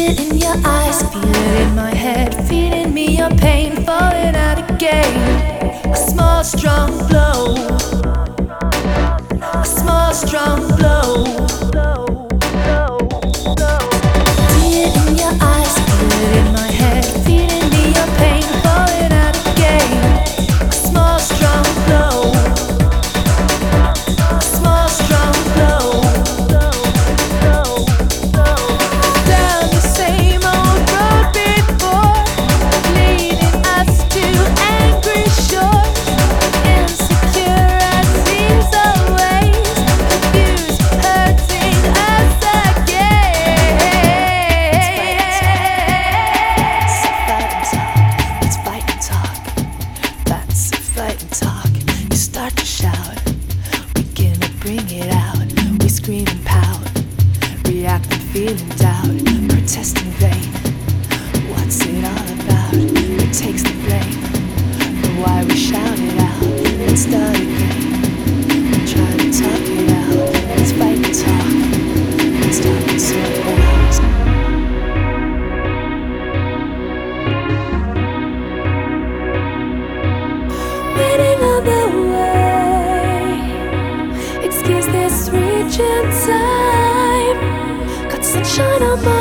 it in your eyes, feel it in my head, feeding me your pain, falling out again. A small, strong blow. A small, strong blow. See it in your eyes, feel it in my head, feeding me your pain, falling out again. A small, strong blow. A small, strong blow. Down the same old road before, leading us to angry shores. Insecure as seems always, confused, hurting us again. It's fight and talk. That's a fight and talk. You start to shout, we gonna bring it out. We scream and pout, react and feeling doubt, protest in vain. What's it all about? Who takes the blame for why we shout it out? Let's start again and try to talk it out. Let's fight and talk. Let's talk and sort it out. Waiting on the way. Excuse this reach in time. Got sunshine on my